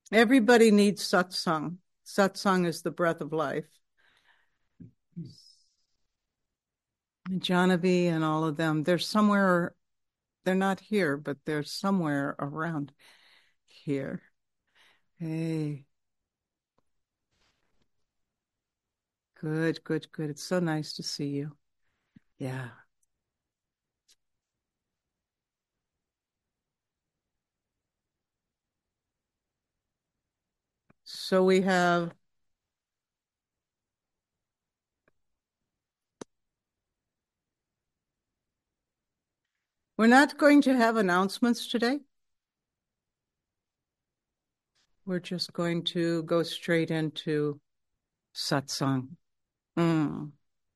Everybody needs satsang. Satsang is the breath of life. Janavi and all of them, they're somewhere, they're not here, but they're somewhere around here. Hey, good, good, good. It's so nice to see you. Yeah. So we're not going to have announcements today. We're just going to go straight into satsang. Mm.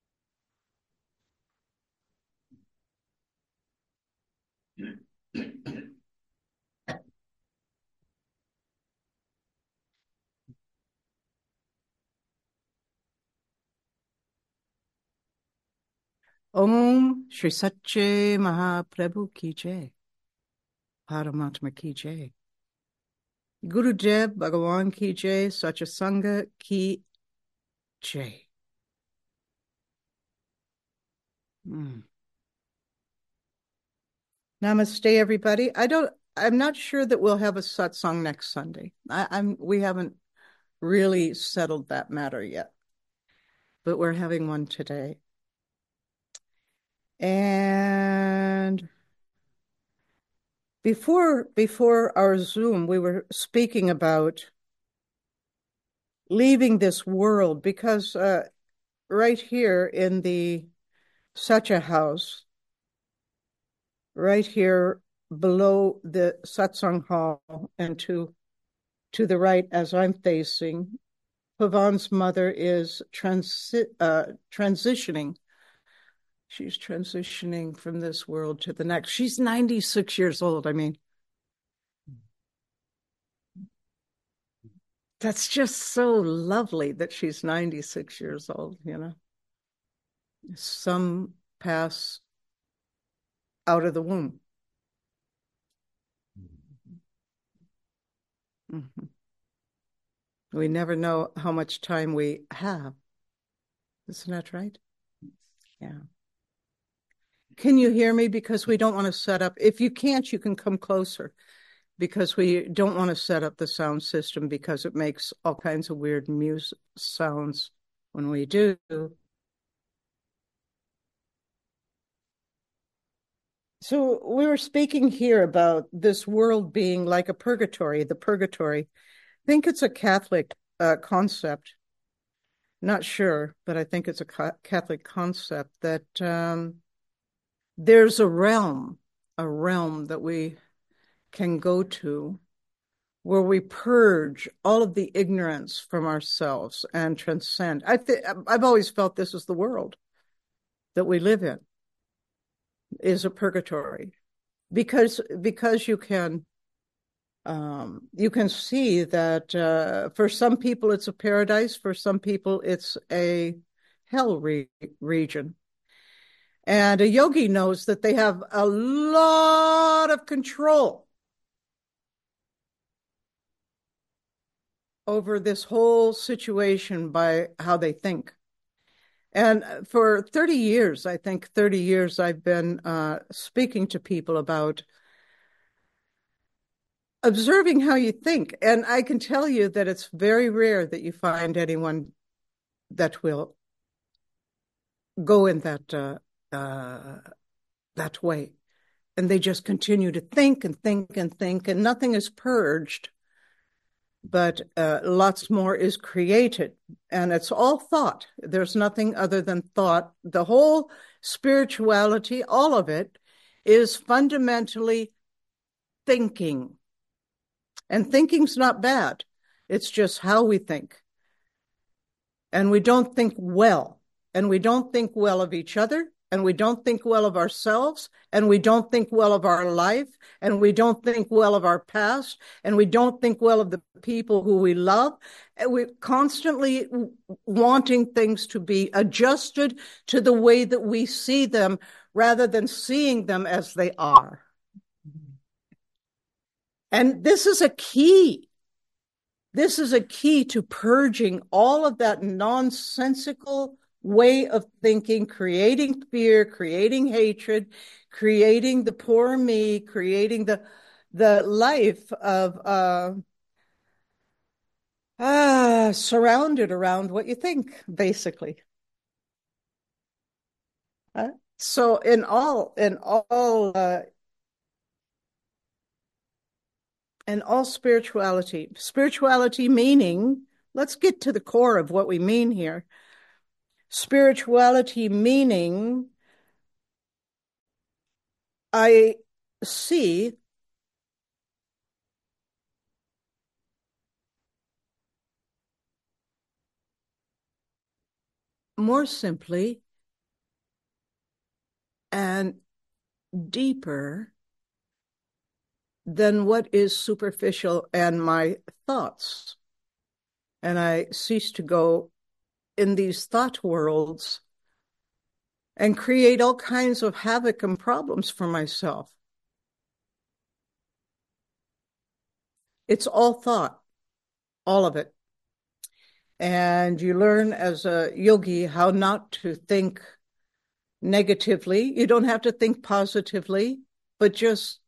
Om Shri Satche Mahaprabhu Ki Jai. Paramatma Ki Jai. Gurudev Bhagavan Ki Jai. Satya Sangha Ki Jai. Namaste, everybody. I'm not sure that we'll have a satsang next Sunday. We haven't really settled that matter yet, but we're having one today. And before our Zoom, we were speaking about leaving this world because right here in the Satya house, right here below the satsang hall and to the right as I'm facing, Pavan's mother is transitioning. She's transitioning from this world to the next. She's 96 years old. I mean, that's just so lovely that she's 96 years old, you know. Some pass out of the womb. Mm-hmm. We never know how much time we have. Isn't that right? Yeah. Can you hear me? Because we don't want to set up. If you can't, you can come closer because we don't want to set up the sound system because it makes all kinds of weird music sounds when we do. So we were speaking here about this world being like a purgatory, the purgatory. I think it's a Catholic concept. Not sure, but I think it's a Catholic concept that there's a realm that we can go to where we purge all of the ignorance from ourselves and transcend. I've always felt this is the world that we live in, is a purgatory, because you can see that for some people it's a paradise, for some people it's a hell region. And a yogi knows that they have a lot of control over this whole situation by how they think. And for 30 years, I think 30 years, I've been speaking to people about observing how you think. And I can tell you that it's very rare that you find anyone that will go in that way. And they just continue to think and think and think, and nothing is purged, but lots more is created. And it's all thought. There's nothing other than thought. The whole spirituality, all of it, is fundamentally thinking. And thinking's not bad. It's just how we think. And we don't think well. And we don't think well of each other. And we don't think well of ourselves. And we don't think well of our life. And we don't think well of our past. And we don't think well of the people who we love. And we're constantly wanting things to be adjusted to the way that we see them rather than seeing them as they are. And this is a key. This is a key to purging all of that nonsensical way of thinking, creating fear, creating hatred, creating the poor me, creating the life of surrounded around what you think, basically. So in all spirituality meaning, let's get to the core of what we mean here. Spirituality meaning, I see more simply and deeper than what is superficial and my thoughts. And I cease to go in these thought worlds and create all kinds of havoc and problems for myself. It's all thought, all of it. And you learn as a yogi how not to think negatively. You don't have to think positively, but just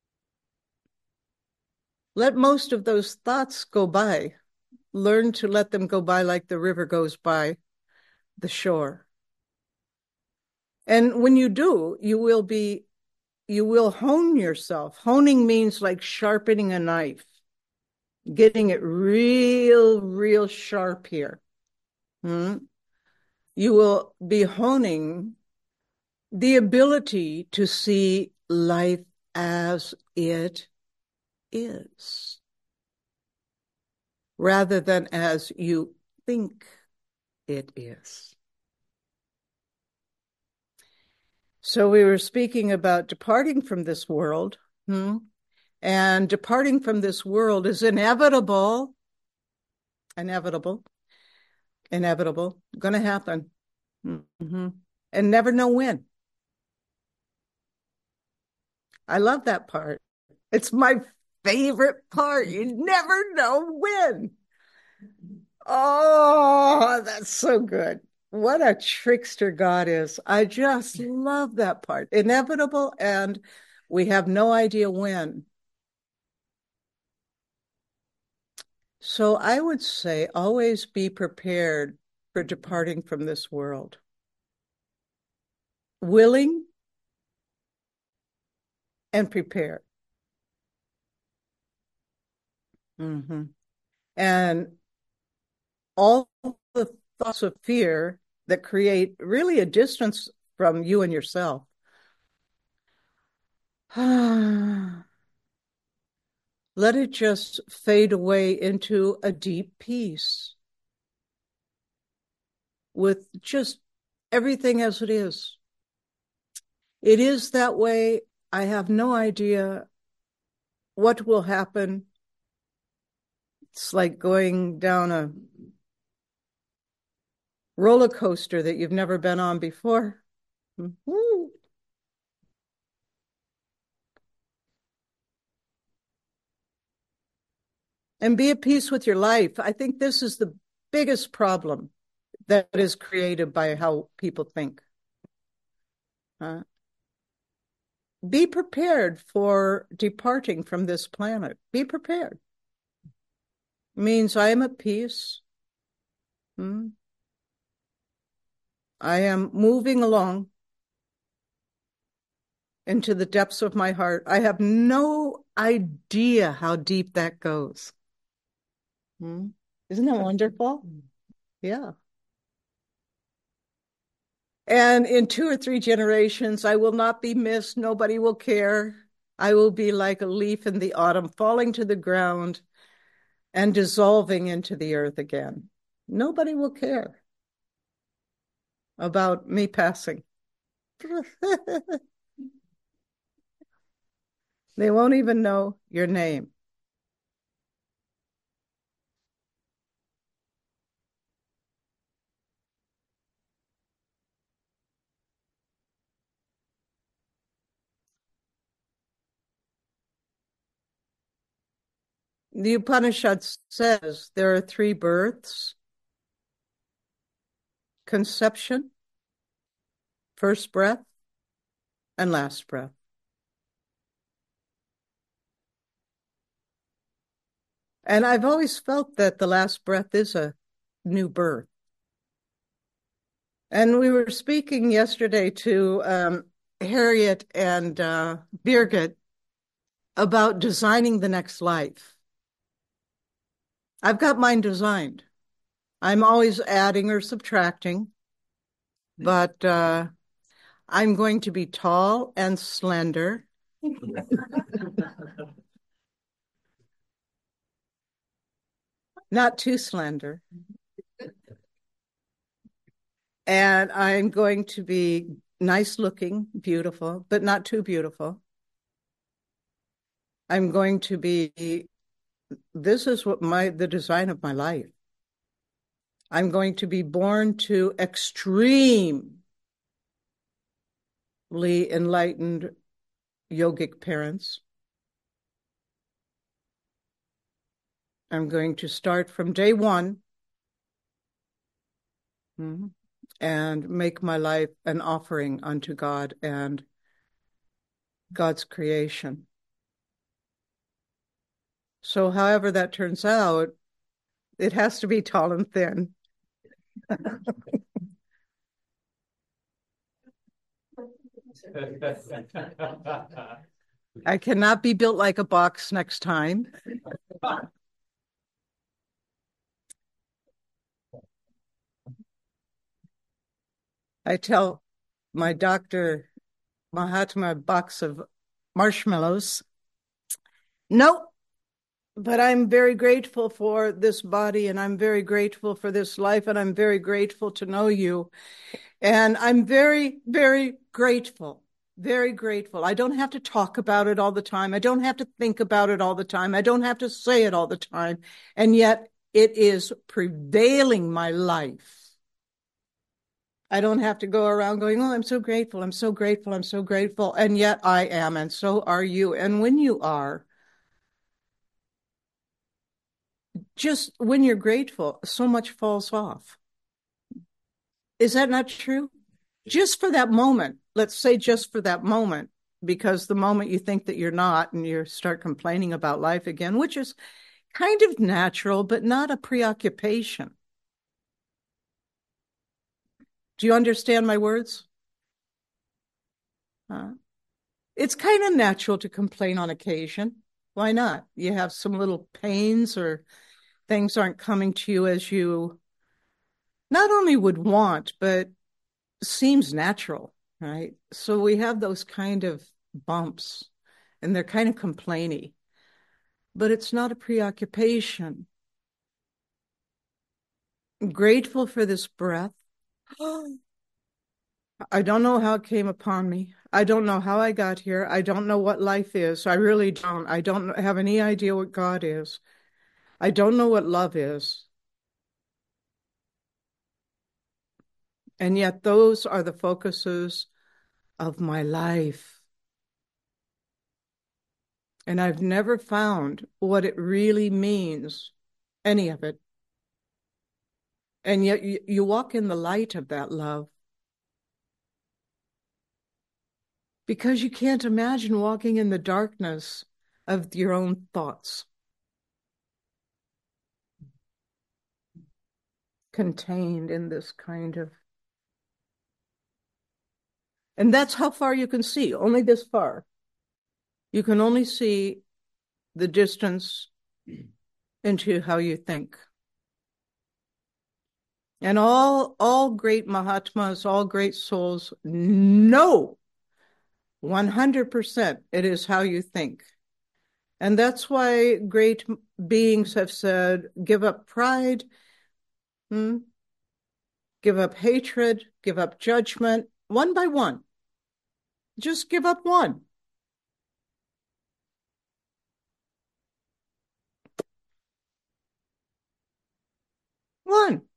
let most of those thoughts go by. Learn to let them go by like the river goes by the shore. And when you do, you will hone yourself. Honing means like sharpening a knife, getting it real sharp here. Hmm? You will be honing the ability to see life as it is, rather than as you think it is. So we were speaking about departing from this world, and departing from this world is inevitable, inevitable, inevitable, going to happen, and never know when. I love that part. It's my favorite part. You never know when. Oh, that's so good. What a trickster God is. I just love that part. Inevitable, and we have no idea when. So I would say always be prepared for departing from this world. Willing and prepared. Mm-hmm. And all the thoughts of fear that create really a distance from you and yourself. Let it just fade away into a deep peace with just everything as it is. It is that way. I have no idea what will happen. It's like going down a roller coaster that you've never been on before. Mm-hmm. And be at peace with your life. I think this is the biggest problem that is created by how people think. Be prepared for departing from this planet. Be prepared. It means I am at peace. I am moving along into the depths of my heart. I have no idea how deep that goes. Isn't that wonderful? Yeah. And in 2 or 3 generations, I will not be missed. Nobody will care. I will be like a leaf in the autumn, falling to the ground and dissolving into the earth again. Nobody will care about me passing. They won't even know your name. The Upanishad says there are three births: conception, first breath, and last breath. And I've always felt that the last breath is a new birth. And we were speaking yesterday to Harriet and Birgit about designing the next life. I've got mine designed. I'm always adding or subtracting, but I'm going to be tall and slender. Not too slender. And I'm going to be nice looking, beautiful, but not too beautiful. I'm going to be, this is what the design of my life. I'm going to be born to extremely enlightened yogic parents. I'm going to start from day one and make my life an offering unto God and God's creation. So however that turns out, it has to be tall and thin. I cannot be built like a box next time. I tell my doctor, Mahatma, a box of marshmallows. Nope. But I'm very grateful for this body, and I'm very grateful for this life, and I'm very grateful to know you. And I'm very, very grateful, very grateful. I don't have to talk about it all the time. I don't have to think about it all the time. I don't have to say it all the time. And yet it is prevailing my life. I don't have to go around going, oh, I'm so grateful. I'm so grateful. I'm so grateful. And yet I am. And so are you. And when you are, just when you're grateful, so much falls off. Is that not true? Just for that moment, let's say just for that moment, because the moment you think that you're not and you start complaining about life again, which is kind of natural, but not a preoccupation. Do you understand my words? It's kind of natural to complain on occasion. Why not? You have some little pains or things aren't coming to you as you not only would want, but seems natural, right? So we have those kind of bumps and they're kind of complainy, but it's not a preoccupation. I'm grateful for this breath. I don't know how it came upon me. I don't know how I got here. I don't know what life is. I really don't. I don't have any idea what God is. I don't know what love is. And yet those are the focuses of my life. And I've never found what it really means, any of it. And yet you walk in the light of that love. Because you can't imagine walking in the darkness of your own thoughts. Contained in this kind of. And that's how far you can see, only this far. You can only see the distance into how you think. And all great Mahatmas, all great souls know 100% it is how you think. And that's why great beings have said, give up pride, give up hatred, give up judgment, one by one. Just give up one. One.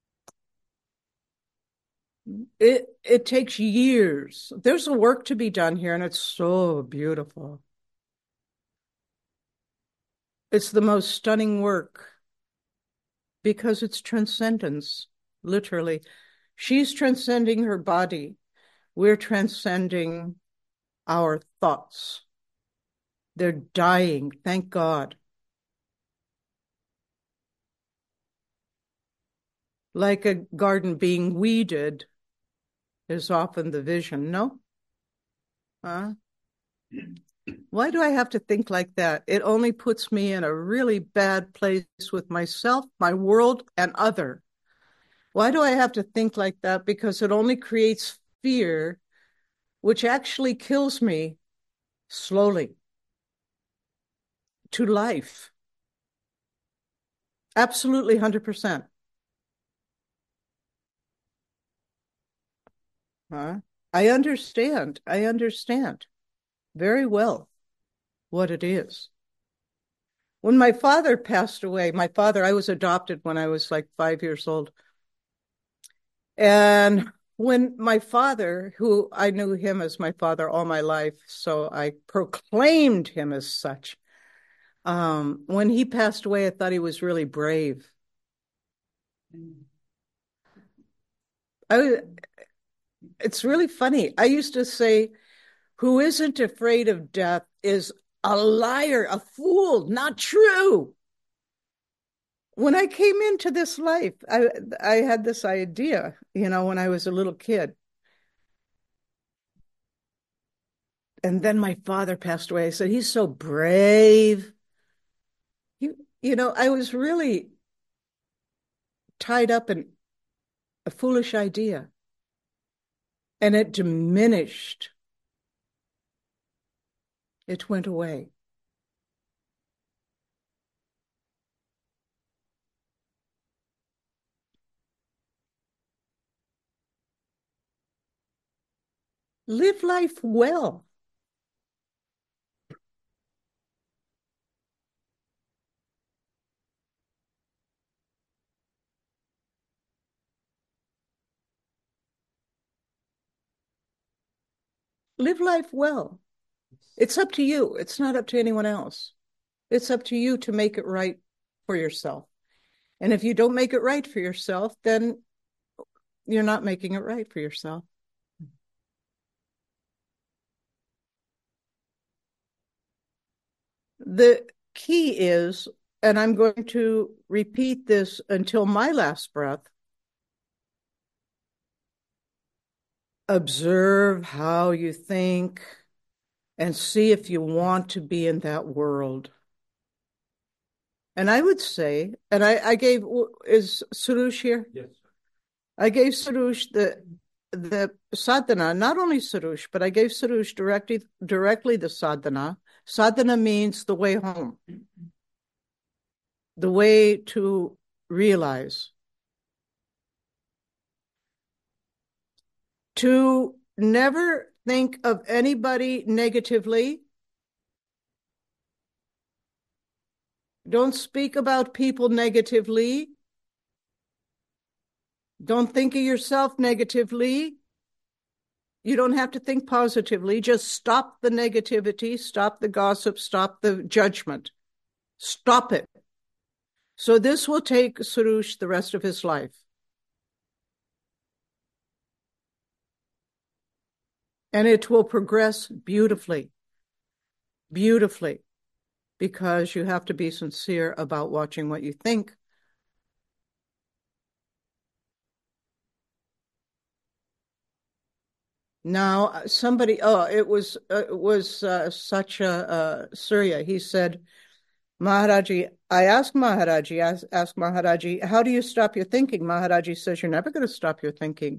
It takes years. There's a work to be done here, and it's so beautiful. It's the most stunning work because it's transcendence, literally. She's transcending her body. We're transcending our thoughts. They're dying, thank God. Like a garden being weeded is often the vision, no? Huh? Why do I have to think like that? It only puts me in a really bad place with myself, my world, and other. Why do I have to think like that? Because it only creates fear, which actually kills me slowly to life. Absolutely 100%. Huh? I understand. I understand very well what it is. When my father passed away, I was adopted when I was like 5 years old. And when my father, who I knew him as my father all my life, so I proclaimed him as such. When he passed away, I thought he was really brave. It's really funny. I used to say, who isn't afraid of death is a liar, a fool, not true. When I came into this life, I had this idea, when I was a little kid. And then my father passed away. I said, he's so brave. I was really tied up in a foolish idea. And it diminished. It went away. Live life well. Live life well. It's up to you. It's not up to anyone else. It's up to you to make it right for yourself. And if you don't make it right for yourself, then you're not making it right for yourself. The key is, and I'm going to repeat this until my last breath, observe how you think and see if you want to be in that world. And I would say, and I gave, is Surush here? Yes. I gave Surush the sadhana, not only Surush, but I gave Surush directly the sadhana. Sadhana means the way home, the way to realize. To never think of anybody negatively. Don't speak about people negatively. Don't think of yourself negatively. You don't have to think positively. Just stop the negativity, stop the gossip, stop the judgment. Stop it. So this will take Surush the rest of his life. And it will progress beautifully, beautifully, because you have to be sincere about watching what you think. Now, somebody, it was such a Surya. He said, Maharaji, I asked Maharaji, how do you stop your thinking? Maharaji says, you're never going to stop your thinking.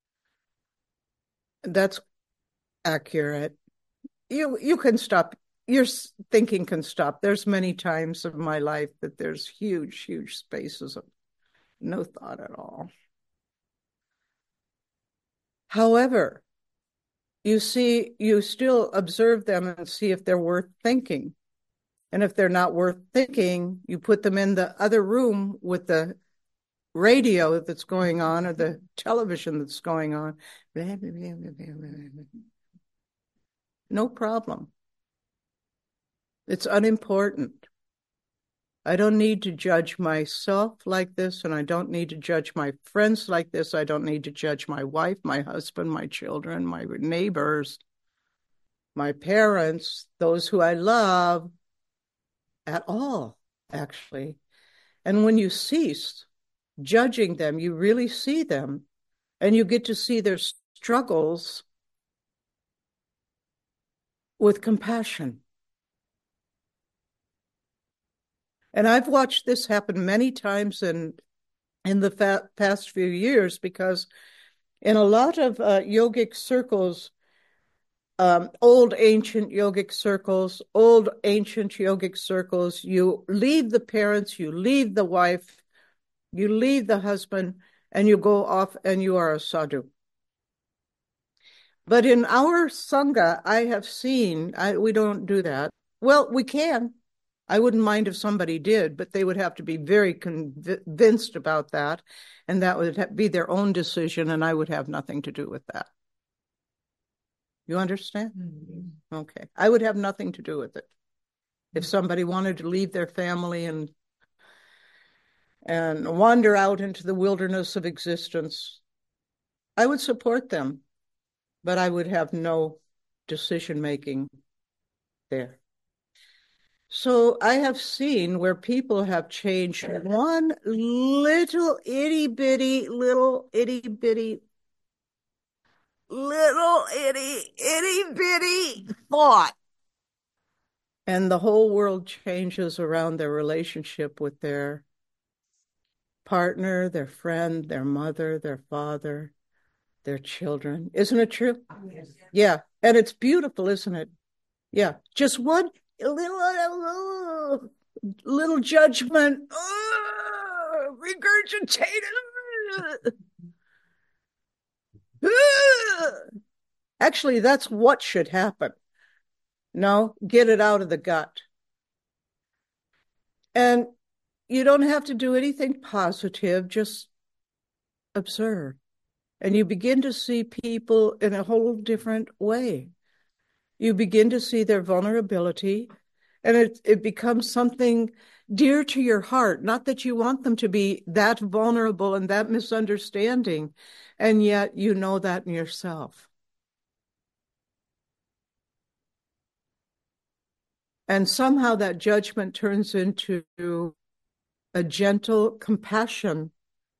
That's accurate. You can stop. Your thinking can stop. There's many times of my life that there's huge, huge spaces of no thought at all. However, you still observe them and see if they're worth thinking. And if they're not worth thinking, you put them in the other room with the radio that's going on or the television that's going on. No problem. It's unimportant. I don't need to judge myself like this, and I don't need to judge my friends like this. I don't need to judge my wife, my husband, my children, my neighbors, my parents, those who I love at all, actually. And when you cease judging them, you really see them, and you get to see their struggles with compassion. And I've watched this happen many times in the past few years, because in a lot of yogic circles, old ancient yogic circles, you leave the parents, you leave the wife, you leave the husband, and you go off and you are a sadhu. But in our Sangha, I have seen, we don't do that. Well, we can. I wouldn't mind if somebody did, but they would have to be very convinced about that, and that would be their own decision, and I would have nothing to do with that. You understand? Mm-hmm. Okay. I would have nothing to do with it. If somebody wanted to leave their family and wander out into the wilderness of existence, I would support them, but I would have no decision-making there. So I have seen where people have changed one little itty bitty thought, and the whole world changes around their relationship with their partner, their friend, their mother, their father, their children. Isn't it true? Yes. Yeah. And it's beautiful, isn't it? Yeah. Just one little judgment, regurgitated. Actually, that's what should happen. No, get it out of the gut. And you don't have to do anything positive, just observe. And you begin to see people in a whole different way. You begin to see their vulnerability, and it becomes something dear to your heart. Not that you want them to be that vulnerable and that misunderstanding, and yet you know that in yourself. And somehow that judgment turns into a gentle compassion.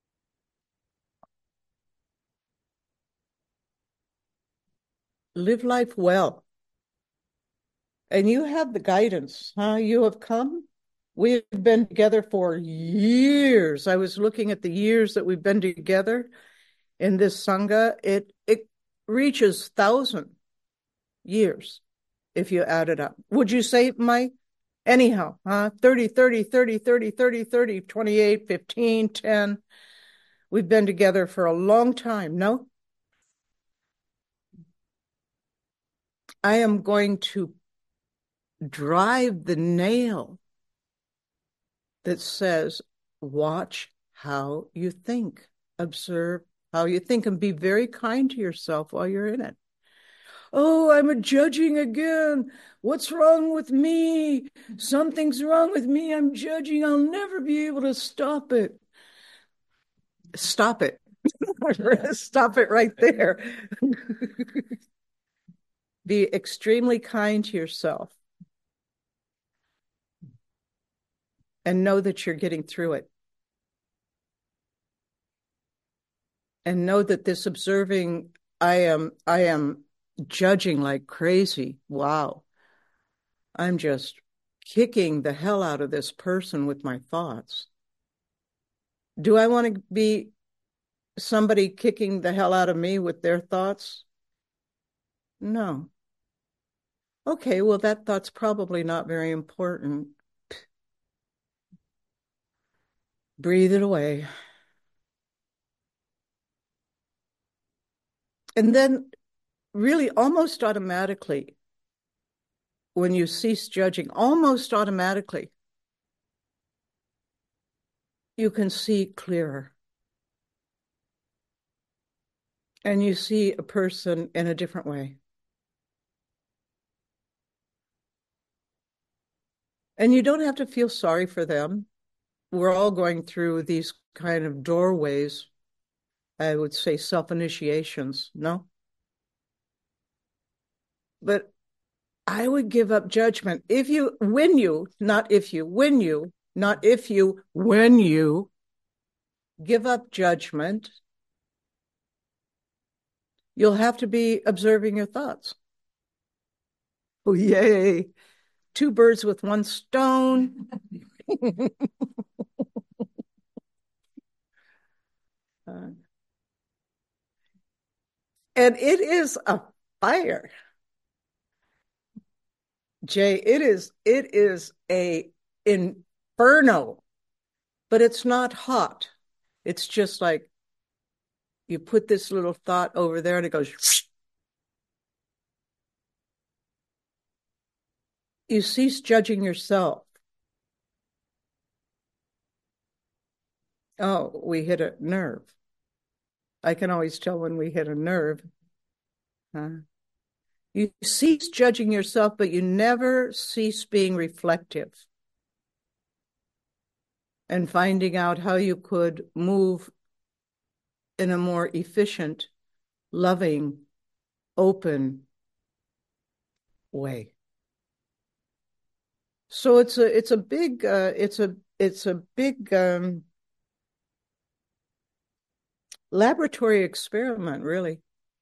Live life well. And you have the guidance, huh? You have come. We've been together for years. I was looking at the years that we've been together in this Sangha. It reaches 1,000 years if you add it up. Would you say, Mike? Anyhow, 30, 30, 30, 30, 30, 30, 28, 15, 10. We've been together for a long time, no? I am going to drive the nail that says, watch how you think, observe how you think, and be very kind to yourself while you're in it. Oh, I'm judging again. What's wrong with me? Something's wrong with me. I'm judging. I'll never be able to stop it. Stop it. Stop it right there. Be extremely kind to yourself. And know that you're getting through it. And know that this observing, I am judging like crazy. Wow. I'm just kicking the hell out of this person with my thoughts. Do I want to be somebody kicking the hell out of me with their thoughts? No. Okay, well, that thought's probably not very important. Breathe it away. And then really almost automatically, when you cease judging, almost automatically, you can see clearer. And you see a person in a different way. And you don't have to feel sorry for them. We're all going through these kind of doorways, I would say self-initiations, no? But I would give up judgment. When you give up judgment, you'll have to be observing your thoughts. Oh, yay. Two birds with one stone. Uh, and it is a fire, Jay. It is a inferno, but it's not hot. It's just like you put this little thought over there and it goes. You cease judging yourself. Oh, we hit a nerve. I can always tell when we hit a nerve. Huh? You cease judging yourself, but you never cease being reflective and finding out how you could move in a more efficient, loving, open way. So it's a big it's a big laboratory experiment, really.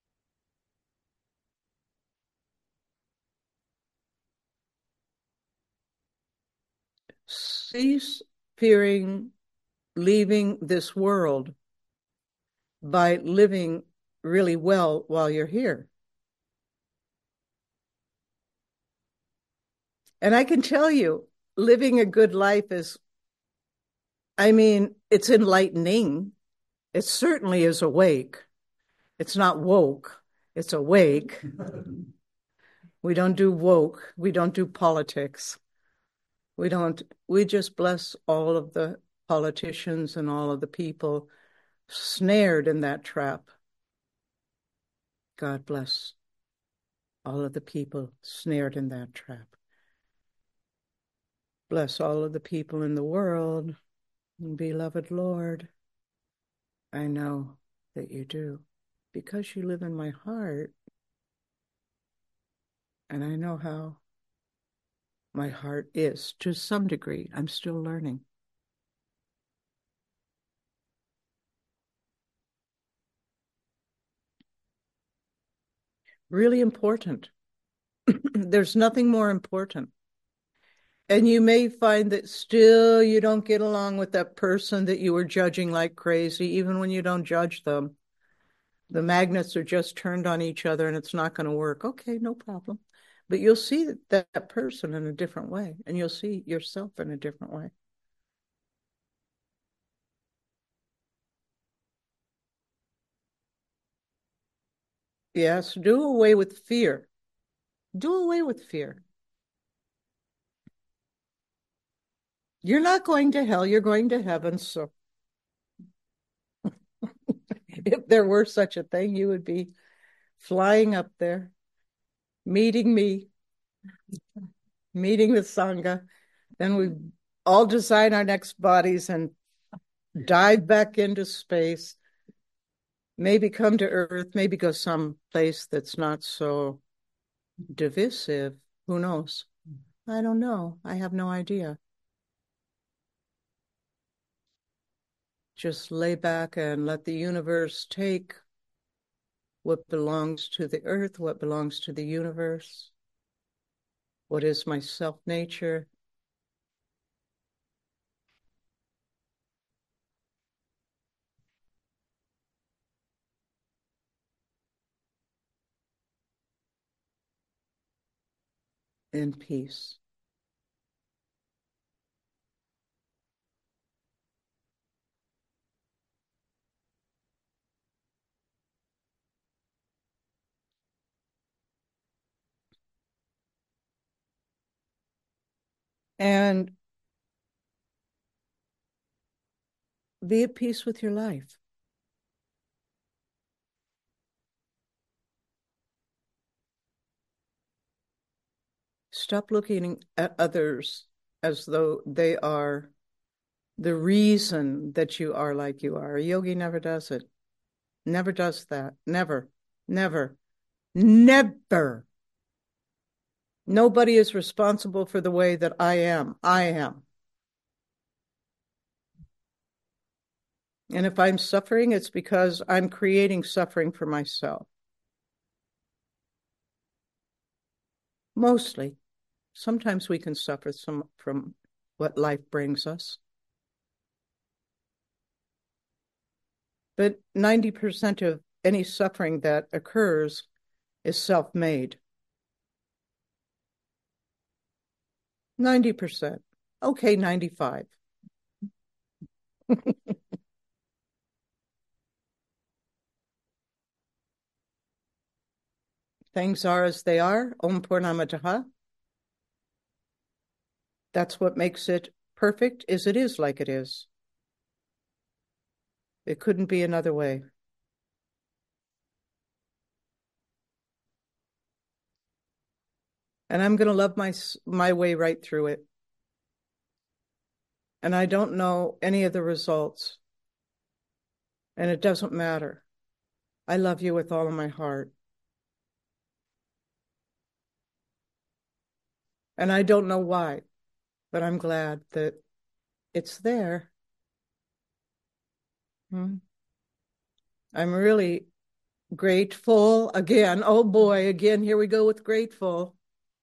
Cease fearing leaving this world by living really well while you're here. And I can tell you, living a good life is, I mean, it's enlightening. It certainly is awake. It's not woke, it's awake. We don't do woke. We don't do politics. We just bless all of the politicians and all of the people snared in that trap. God bless all of the people snared in that trap. Bless all of the people in the world, beloved Lord. I know that you do because you live in my heart, and I know how my heart is to some degree. I'm still learning. Really important. There's nothing more important. And you may find that still you don't get along with that person that you were judging like crazy, even when you don't judge them. The magnets are just turned on each other and it's not going to work. Okay, no problem. But you'll see that person in a different way, and you'll see yourself in a different way. Yes, do away with fear. Do away with fear. You're not going to hell, you're going to heaven. So if there were such a thing, you would be flying up there, meeting me, meeting the Sangha. Then we all design our next bodies and dive back into space, maybe come to Earth, maybe go someplace that's not so divisive. Who knows? I don't know. I have no idea. Just lay back and let the universe take what belongs to the earth, what belongs to the universe, what is my self nature, in peace. And be at peace with your life. Stop looking at others as though they are the reason that you are like you are. A yogi never does it. Never does that. Never, never, never. Nobody is responsible for the way that I am. I am. And if I'm suffering, it's because I'm creating suffering for myself. Mostly. Sometimes we can suffer from what life brings us. But 90% of any suffering that occurs is self-made. 90%. Okay, 95. Things are as they are. Om Purnamadaha. That's what makes it perfect, is it is like it is. It couldn't be another way. And I'm going to love my way right through it. And I don't know any of the results. And it doesn't matter. I love you with all of my heart. And I don't know why, but I'm glad that it's there. I'm really grateful again. Oh boy, again, here we go with grateful.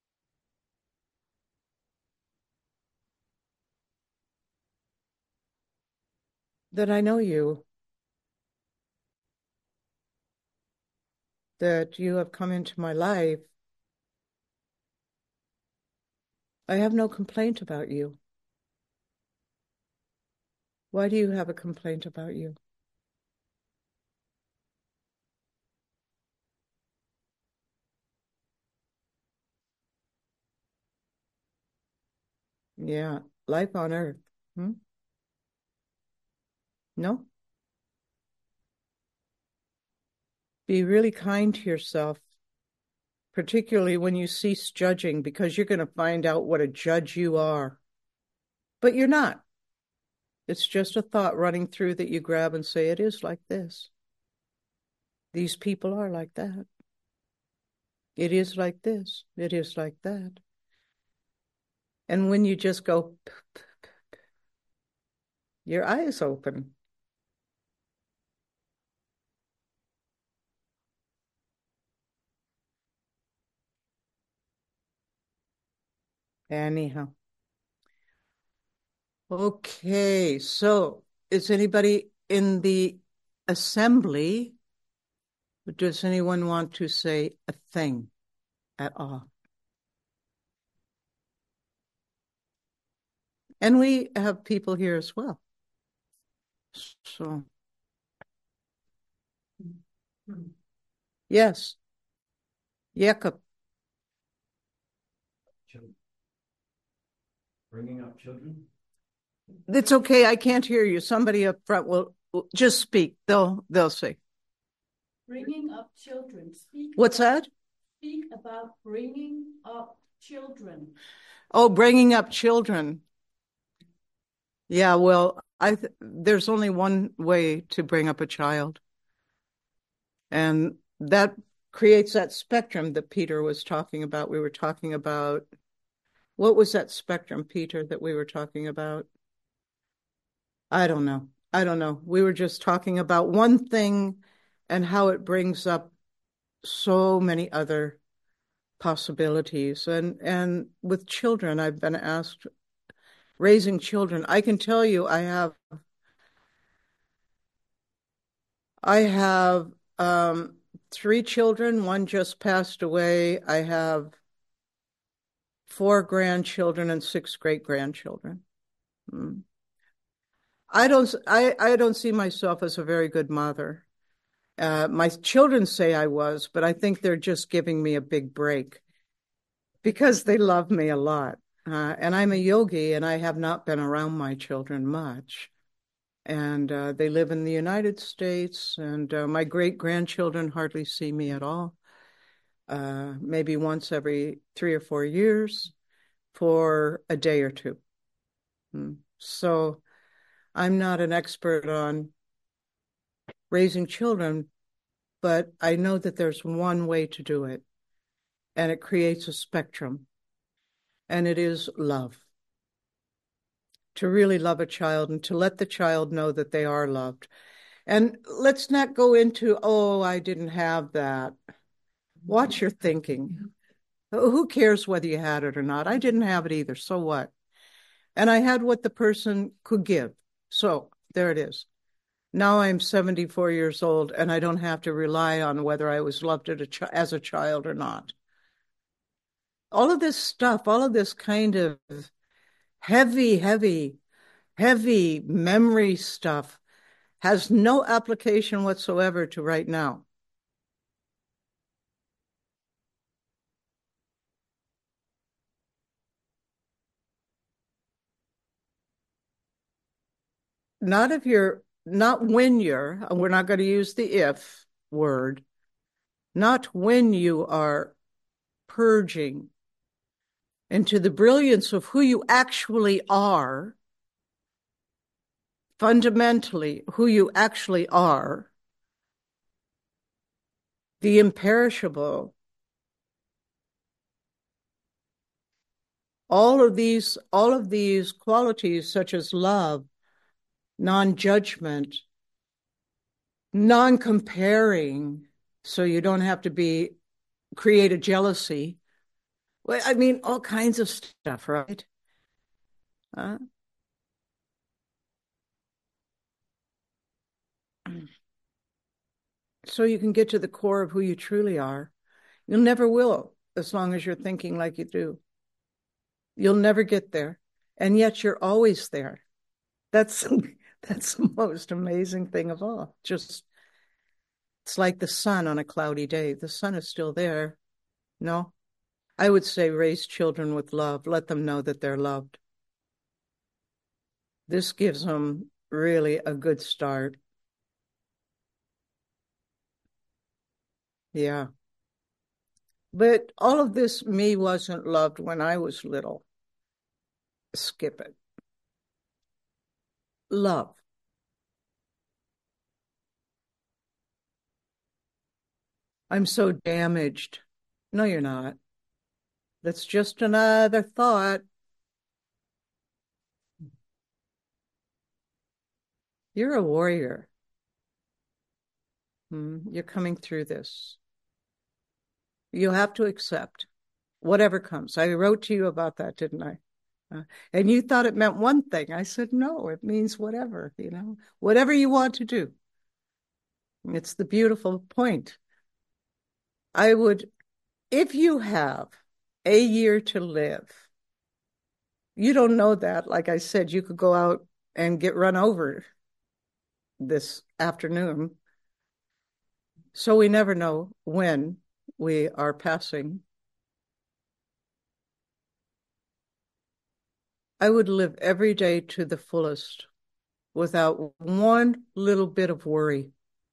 That I know you. That you have come into my life. I have no complaint about you. Why do you have a complaint about you? Yeah, life on earth. No? Be really kind to yourself, particularly when you cease judging, because you're going to find out what a judge you are. But you're not. It's just a thought running through that you grab and say, it is like this. These people are like that. It is like this. It is like that. And when you just go, your eyes open. Anyhow. Okay, so is anybody in the assembly? Does anyone want to say a thing at all? And we have people here as well. So, yes, Jakob. Bringing up children? It's okay. I can't hear you. Somebody up front will just speak. They'll say. Bringing up children. What's that? Speak about bringing up children. Oh, bringing up children. Yeah, well, there's only one way to bring up a child. And that creates that spectrum that Peter was talking about. We were talking about, what was that spectrum, Peter, that we were talking about? I don't know. We were just talking about one thing and how it brings up so many other possibilities. And with children, I've been asked, raising children, I can tell you I have 3 children. One just passed away. I have 4 grandchildren and 6 great-grandchildren. I don't see myself as a very good mother. My children say I was, but I think they're just giving me a big break because they love me a lot. And I'm a yogi, and I have not been around my children much. And they live in the United States, and my great-grandchildren hardly see me at all. Maybe once every 3 or 4 years for a day or two. So I'm not an expert on raising children, but I know that there's one way to do it, and it creates a spectrum, and it is love. To really love a child and to let the child know that they are loved. And let's not go into, oh, I didn't have that. Watch your thinking. Who cares whether you had it or not? I didn't have it either. So what? And I had what the person could give. So there it is. Now I'm 74 years old and I don't have to rely on whether I was loved as a child or not. All of this stuff, all of this kind of heavy memory stuff has no application whatsoever to right now. Not when you're, we're not going to use the if word, not when you are purging into the brilliance of who you actually are, fundamentally who you actually are, the imperishable. All of these qualities such as love, non-judgment, non-comparing, so you don't have to create a jealousy. Well, I mean, all kinds of stuff, right? So you can get to the core of who you truly are. You'll never will, as long as you're thinking like you do. You'll never get there. And yet you're always there. That's the most amazing thing of all. Just, it's like the sun on a cloudy day. The sun is still there. No, I would say raise children with love. Let them know that they're loved. This gives them really a good start. Yeah. But all of this, me wasn't loved when I was little. Skip it. Love. I'm so damaged. No, you're not. That's just another thought. You're a warrior. You're coming through this. You'll have to accept whatever comes. I wrote to you about that, didn't I? And you thought it meant one thing. I said, no, it means whatever, whatever you want to do. It's the beautiful point. If you have a year to live, you don't know that. Like I said, you could go out and get run over this afternoon. So we never know when we are passing. I would live every day to the fullest without one little bit of worry.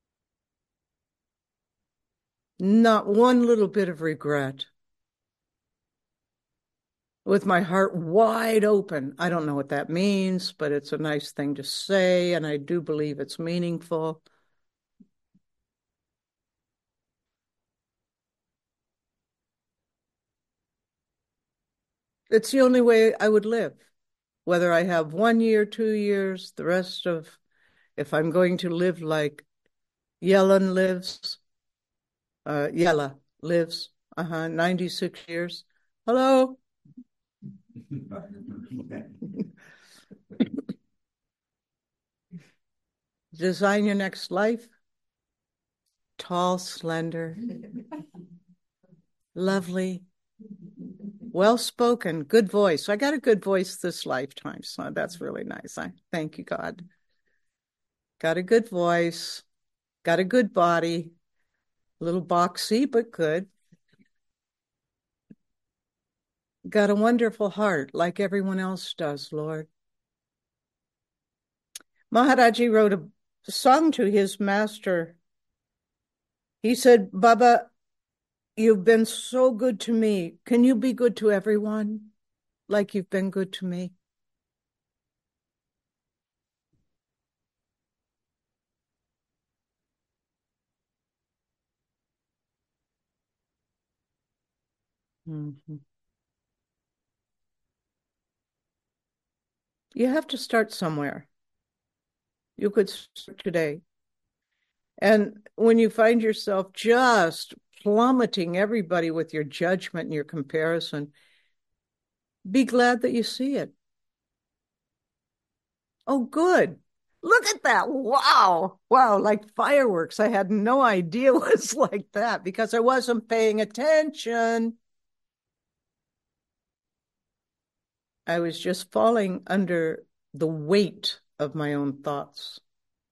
Not one little bit of regret. With my heart wide open. I don't know what that means, but it's a nice thing to say, and I do believe it's meaningful. It's the only way I would live. Whether I have 1 year, 2 years, the rest of, if I'm going to live like Yellen lives, Yella lives, 96 years. Hello. Design your next life. Tall, slender, lovely, well-spoken, good voice. I got a good voice this lifetime, so that's really nice. I thank you, God. Got a good voice, got a good body, a little boxy, but good. Got a wonderful heart, like everyone else does, Lord. Maharaji wrote a song to his master. He said, Baba, you've been so good to me. Can you be good to everyone like you've been good to me? Mm-hmm. You have to start somewhere. You could start today. And when you find yourself just plummeting everybody with your judgment and your comparison, be glad that you see it. Oh, good. Look at that. Wow. Wow. Like fireworks. I had no idea it was like that because I wasn't paying attention. I was just falling under the weight of my own thoughts.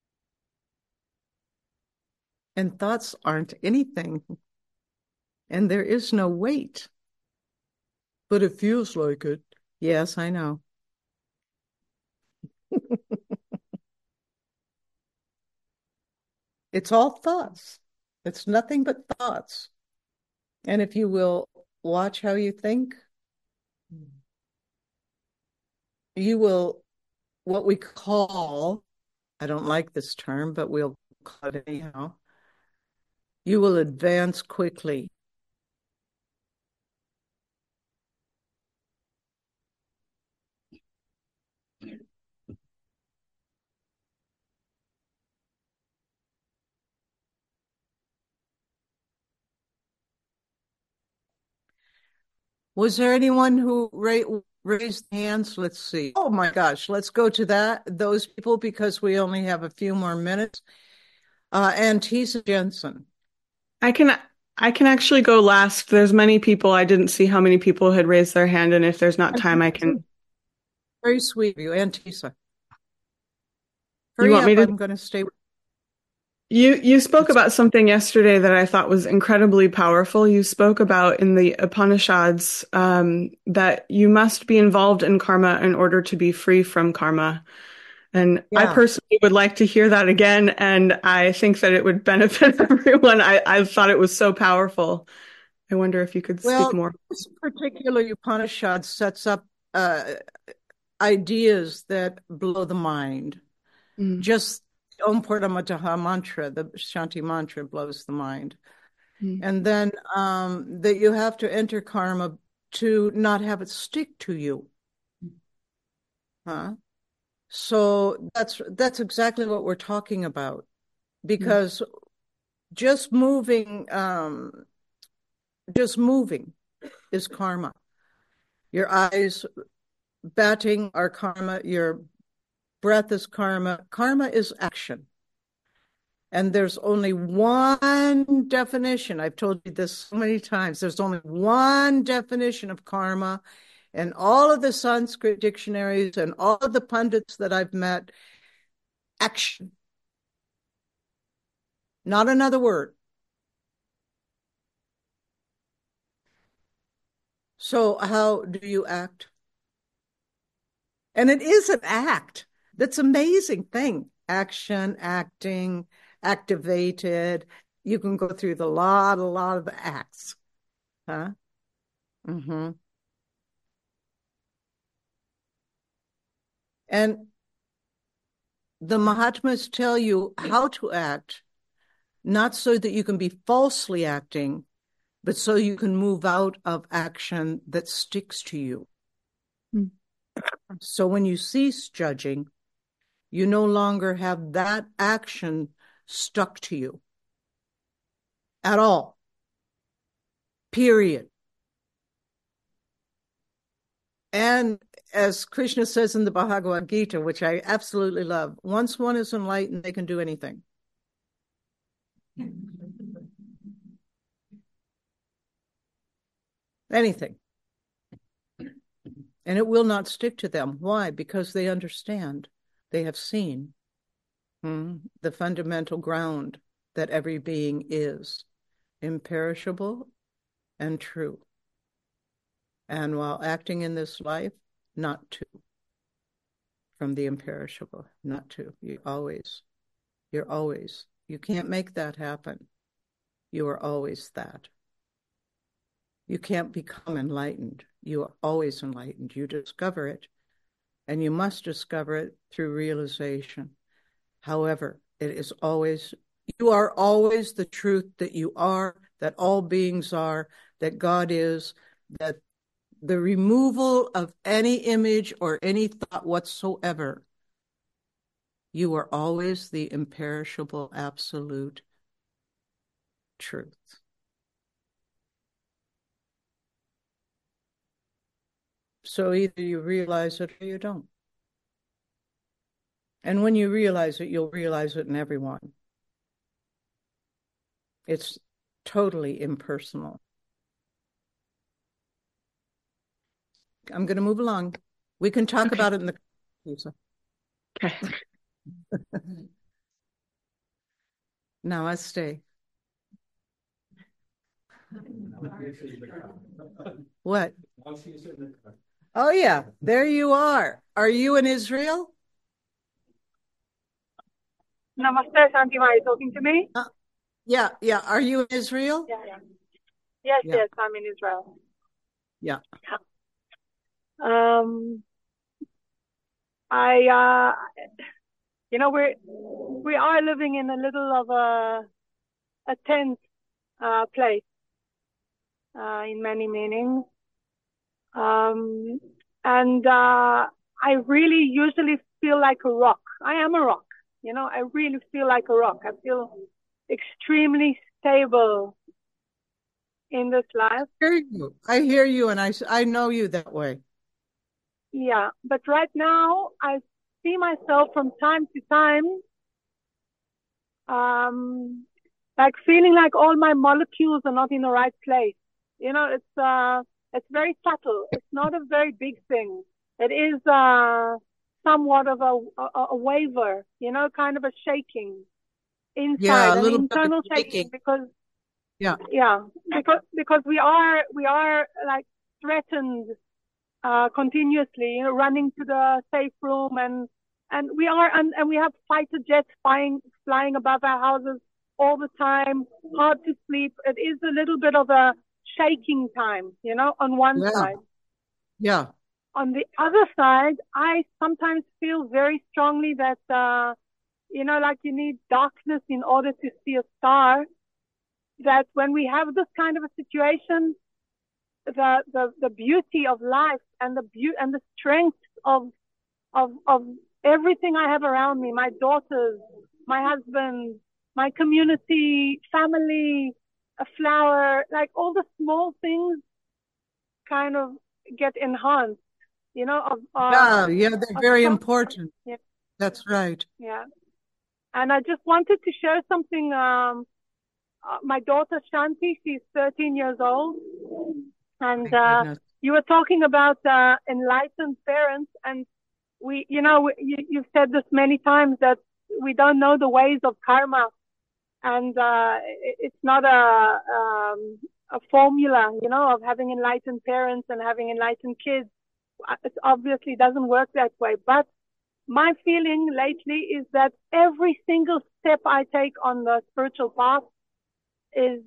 And thoughts aren't anything. And there is no weight. But it feels like it. Yes, I know. It's all thoughts. It's nothing but thoughts. And if you will watch how you think, you will, what we call, I don't like this term, but we'll call it anyhow, you will advance quickly. Was there anyone who raised hands? Let's see. Oh my gosh, let's go to those people because we only have a few more minutes. Antisa Jensen. I can actually go last. There's many people. I didn't see how many people had raised their hand, and if there's not time, I can. Very sweet of you, Antisa. You Hurry want me up, to? I'm going to stay. You spoke about something yesterday that I thought was incredibly powerful. You spoke about in the Upanishads that you must be involved in karma in order to be free from karma. And I Yeah. personally would like to hear that again, and I think that it would benefit everyone. I thought it was so powerful. I wonder if you could speak more. This particular Upanishad sets up ideas that blow the mind. Just Om Purnamataha mantra, the Shanti mantra, blows the mind. And then that you have to enter karma to not have it stick to you. Huh? So that's exactly what we're talking about. Because just moving is karma. Your eyes batting are karma. Your breath is karma. Karma is action. And there's only one definition. I've told you this so many times. There's only one definition of karma. And all of the Sanskrit dictionaries and all of the pundits that I've met, action. Not another word. So how do you act? And it is an act. That's an amazing thing. Action, acting, activated. You can go through a lot of the acts. Huh? Mm-hmm. And the Mahatmas tell you how to act, not so that you can be falsely acting, but so you can move out of action that sticks to you. So when you cease judging, you no longer have that action stuck to you at all. Period. And as Krishna says in the Bhagavad Gita, which I absolutely love, once one is enlightened, they can do anything. Anything. And it will not stick to them. Why? Because they understand. They have seen the fundamental ground that every being is imperishable and true. And while acting in this life, not to. From the imperishable, not to. You're always. You can't make that happen. You are always that. You can't become enlightened. You are always enlightened. You discover it, and you must discover it through realization. However, you are always the truth that you are, that all beings are, that God is, that the removal of any image or any thought whatsoever, you are always the imperishable absolute truth. So either you realize it or you don't. And when you realize it, you'll realize it in everyone. It's totally impersonal. I'm going to move along. We can talk about it in the Lisa. Okay. Namaste. What? Oh, yeah. There you are. Are you in Israel? Namaste, Shanti. Are you talking to me? Yeah. Are you in Israel? Yeah. Yes, Yeah. yes, I'm in Israel. Yeah. We are living in a little of a tense place in many meanings. And I really usually feel like a rock. I am a rock. I really feel like a rock. I feel extremely stable in this life. I hear you, and I know you that way. Yeah, but right now I see myself from time to time, like feeling like all my molecules are not in the right place. It's very subtle. It's not a very big thing. It is somewhat of a waver, kind of a shaking inside, an internal shaking because we are like threatened continuously, running to the safe room, and we have fighter jets flying above our houses all the time, hard to sleep. It is a little bit of a shaking time, on one side. Yeah. On the other side, I sometimes feel very strongly that, like you need darkness in order to see a star, that when we have this kind of a situation, the beauty of life and the strength of everything I have around me, my daughters, my husband, my community, family, a flower, like all the small things kind of get enhanced, they're very important. Yeah. That's right. Yeah. And I just wanted to share something. My daughter Shanti, she's 13 years old. And you were talking about enlightened parents, and you've said this many times that we don't know the ways of karma, and it's not a formula, of having enlightened parents and having enlightened kids. It obviously doesn't work that way. But my feeling lately is that every single step I take on the spiritual path is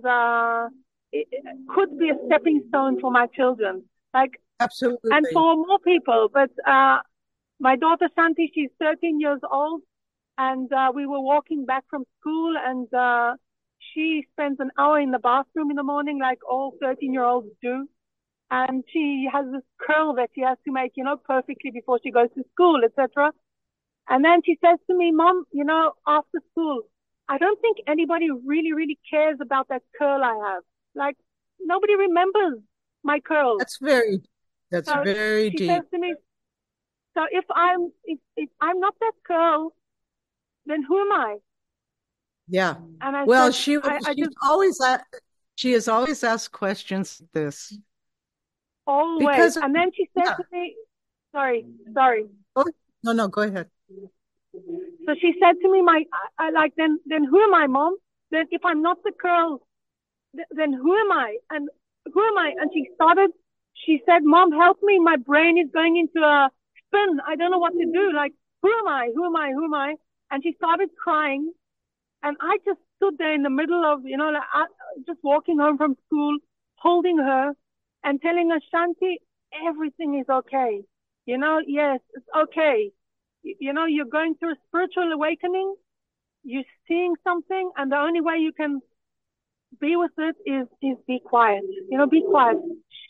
it could be a stepping stone for my children, absolutely, and for more people. But my daughter Shanti, she's 13 years old, and we were walking back from school, and she spends an hour in the bathroom in the morning, like all 13-year-olds do. And she has this curl that she has to make, perfectly before she goes to school, etc. And then she says to me, "Mom, after school, I don't think anybody really, really cares about that curl I have. Like, nobody remembers my curl." That's very She deep. says to me, "So if I'm not that curl, then who am I?" Yeah. And I well, said, she has always asked questions like this. Always. And then she said to me, sorry. Oh, no, go ahead. So she said to me, then who am I, Mom? Then if I'm not the curl, then who am I? And who am I? And she said, "Mom, help me. My brain is going into a spin. I don't know what to do. Like, who am I? Who am I? And she started crying. And I just stood there in the middle of, just walking home from school, holding her and telling her, "Shanti, everything is okay. Yes, it's okay. You're going through a spiritual awakening. You're seeing something, and the only way you can be with it is be quiet. Be quiet.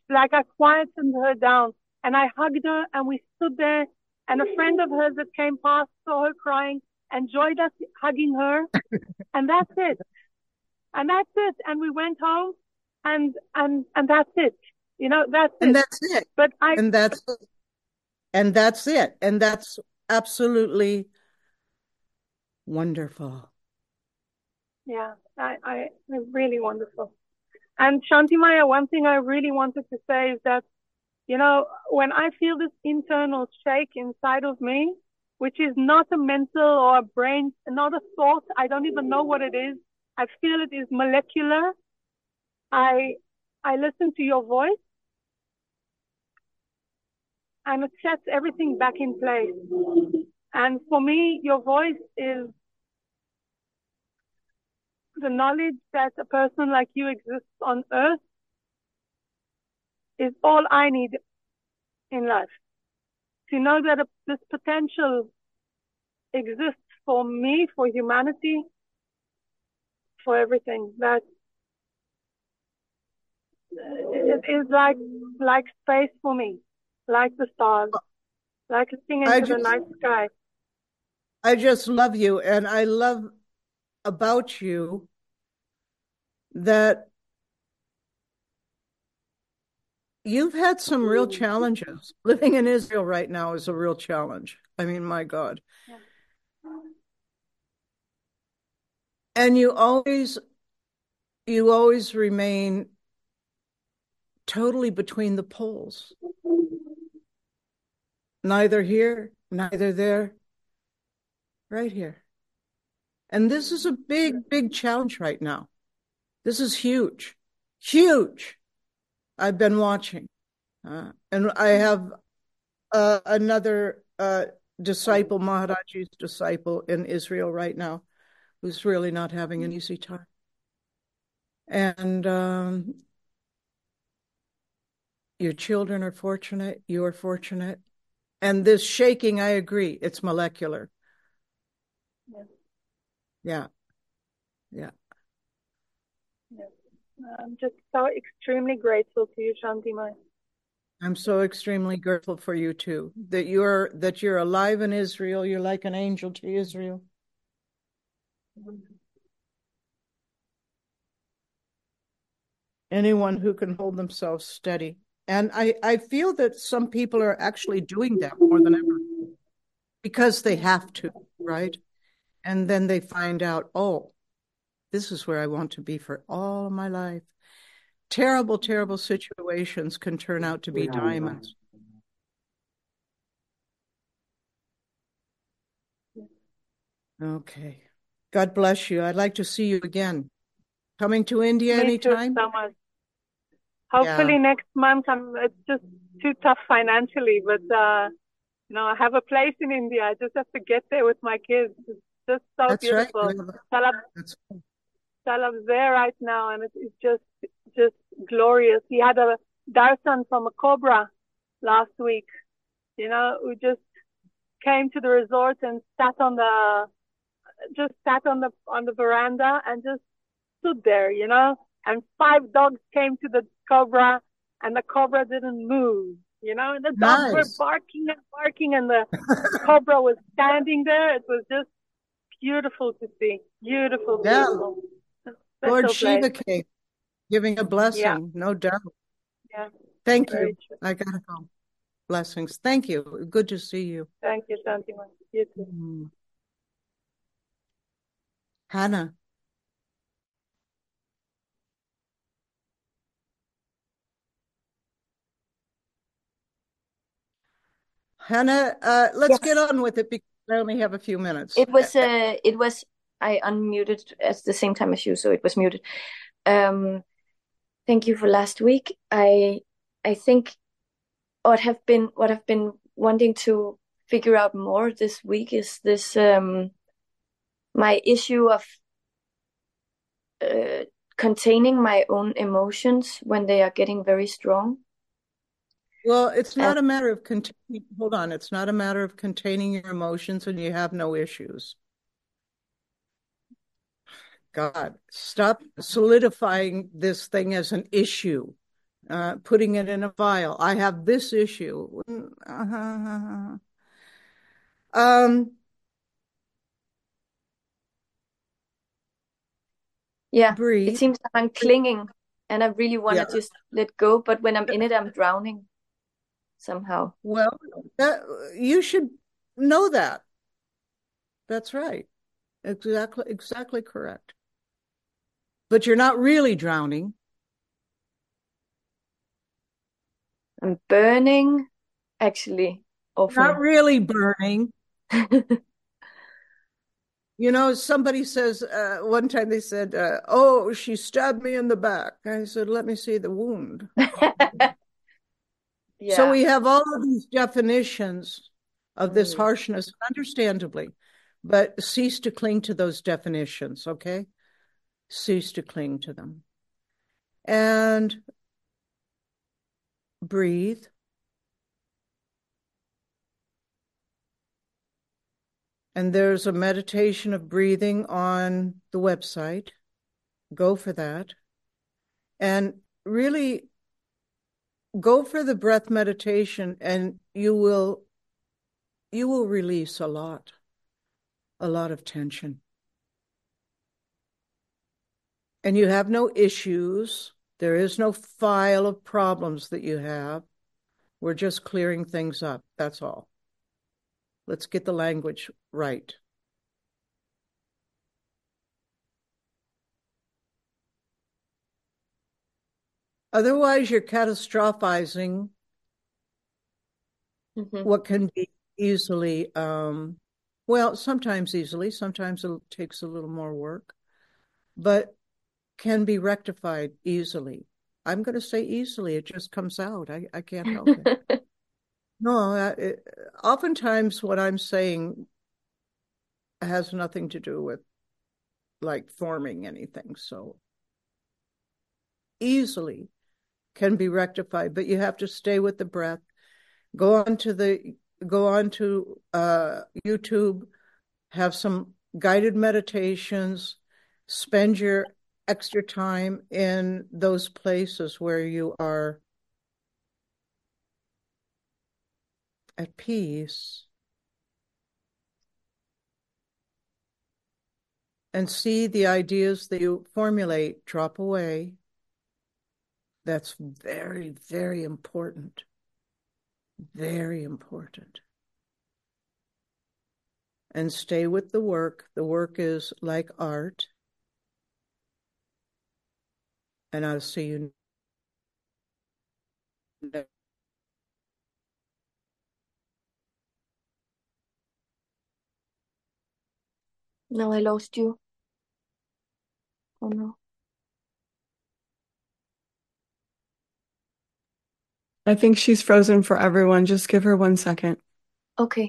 like I quietened her down, and I hugged her, and we stood there, and a friend of hers that came past saw her crying and joined us hugging her, and that's it. And that's it. And we went home, and that's it. You know, that's it. And that's it. But and that's it. And that's absolutely wonderful. Yeah, I really wonderful. And Shanti Maya, one thing I really wanted to say is that, you know, when I feel this internal shake inside of me, which is not a mental or a brain, not a thought, I don't even know what it is. I feel it is molecular. I listen to your voice, and it sets everything back in place. And for me, your voice is the knowledge that a person like you exists on earth is all I need in life. To know that this potential exists for me, for humanity, for everything. That it is like space for me, like the stars, like looking into the night sky. I just love you, and I love about you that you've had some real challenges. Living in Israel right now is a real challenge. I mean, my God. Yeah. And you always remain totally between the poles. Neither here, neither there, right here. And this is a big, big challenge right now. This is huge, huge. I've been watching. And I have another disciple, Maharaji's disciple in Israel right now, who's really not having an easy time. And your children are fortunate. You are fortunate. And this shaking, I agree, it's molecular. Yeah. Yeah. Yes. I'm just so extremely grateful to you, Shanti Maya. I'm so extremely grateful for you too, that you're alive in Israel. You're like an angel to Israel. Anyone who can hold themselves steady. And I feel that some people are actually doing that more than ever because they have to, right? And then they find out, oh, this is where I want to be for all of my life. Terrible, terrible situations can turn out to be diamonds. Okay. God bless you. I'd like to see you again. Coming to India anytime? Me too, so much. Hopefully next month. It's just too tough financially, but you know, I have a place in India. I just have to get there with my kids. It's just so That's beautiful. Right. Salam's there right now, and it's just glorious. He had a darshan from a cobra last week. You know, we just came to the resort and sat on the veranda and just stood there, you know, and 5 dogs came to the cobra, and the cobra didn't move, you know, and the dogs were barking and barking, and the cobra was standing there. It was just beautiful to see. Beautiful. Lord Shiva came, giving a blessing, no doubt. Yeah. Thank you. True. I gotta go. Blessings. Thank you. Good to see you. Thank you, Shanti. You too. Hannah. Hannah, let's get on with it because I only have a few minutes. It was I unmuted at the same time as you, so it was muted. Thank you for last week. I think what I've been wanting to figure out more this week is this my issue of containing my own emotions when they are getting very strong. Well, it's not a matter of hold on. It's not a matter of containing your emotions and you have no issues. God, stop solidifying this thing as an issue. putting it in a file. I have this issue. Yeah, it Breathe. seems that I'm clinging and I really want to Yeah. just let go, but when I'm in it, I'm drowning somehow. Well, that you should know that. That's right. Exactly correct. But you're not really drowning. I'm burning, actually, Not often. really burning. You know, somebody says, one time they said, oh, she stabbed me in the back. I said, let me see the wound. So Yeah. we have all of these definitions of this Mm. harshness, understandably, but cease to cling to those definitions, okay? Cease to cling to them. And breathe. And there's a meditation of breathing on the website. Go for that. And really go for the breath meditation, and you will release a lot of tension. And you have no issues. There is no file of problems that you have. We're just clearing things up. That's all. Let's get the language right. Otherwise, you're catastrophizing what can be easily, well, sometimes easily, sometimes it takes a little more work, but can be rectified easily. I'm going to say easily. It just comes out. I can't help it. No, oftentimes what I'm saying has nothing to do with like forming anything. So easily can be rectified, but you have to stay with the breath. Go on to YouTube, have some guided meditations, spend your extra time in those places where you are at peace, and see the ideas that you formulate drop away. That's very, very important. Very important. And stay with the work. The work is like art. And I'll see you next. No, I lost you. Oh no. I think she's frozen for everyone. Just give her 1 second. Okay.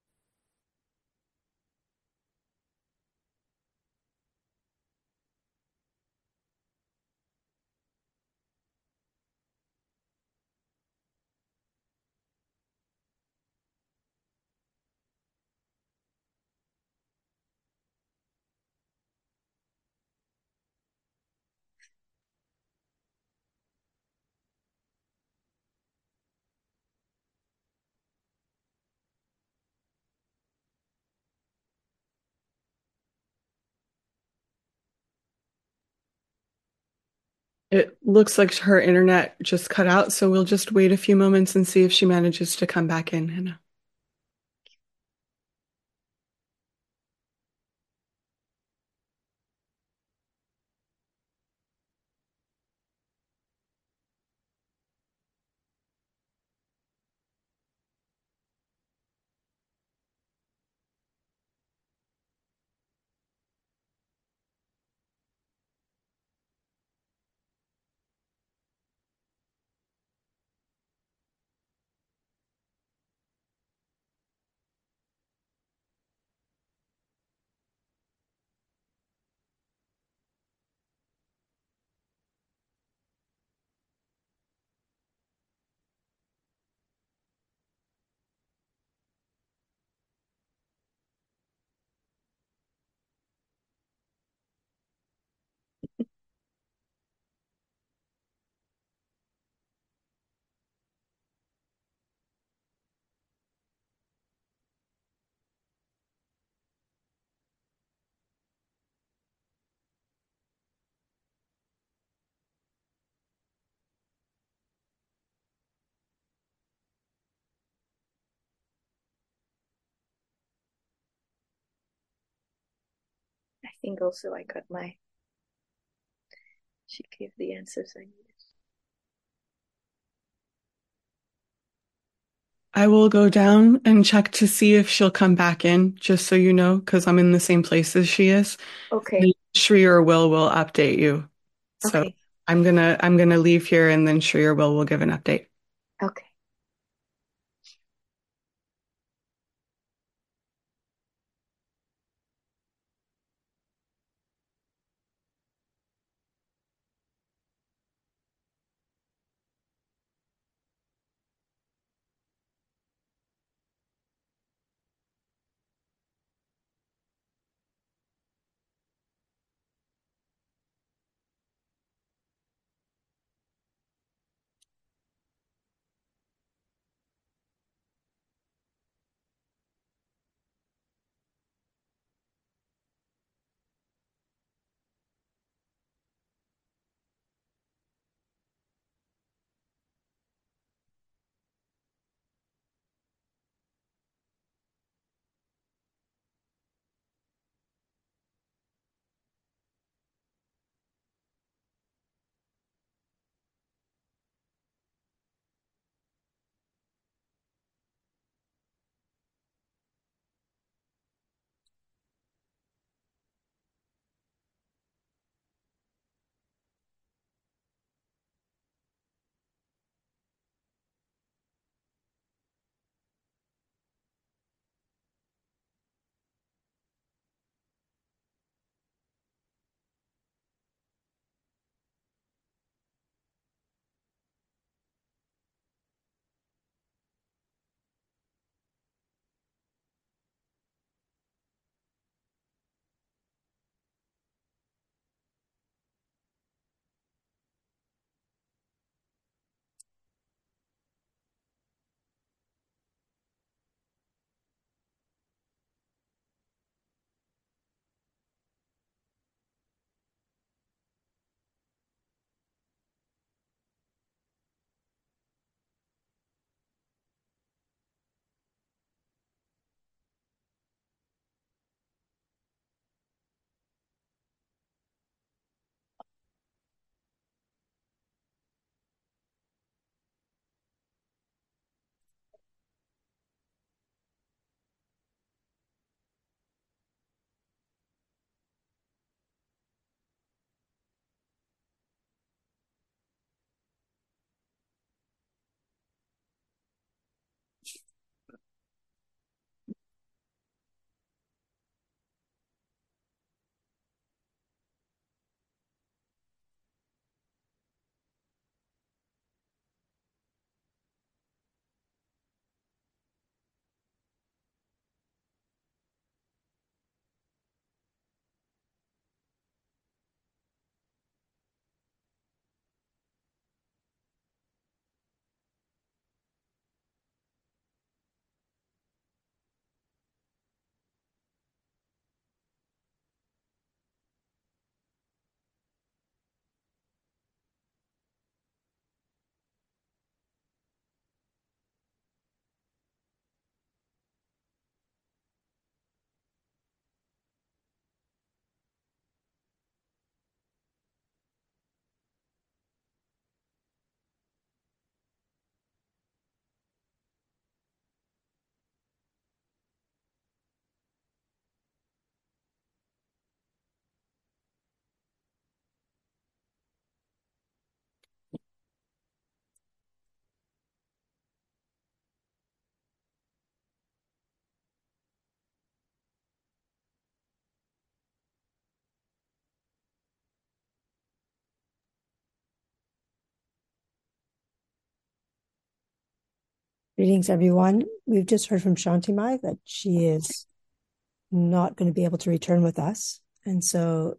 It looks like her internet just cut out, so we'll just wait a few moments and see if she manages to come back in, Hannah. think also I got she gave the answers I needed. I will go down and check to see if she'll come back in, just so you know, because I'm in the same place as she is. Okay. Shri or Will update you. So Okay. I'm gonna leave here, and then Shri or Will give an update. Okay. Greetings, everyone. We've just heard from Shantimai that she is not going to be able to return with us. And so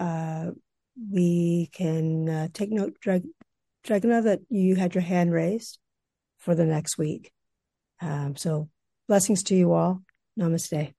we can take note, Dragana, that you had your hand raised for the next week. So blessings to you all. Namaste.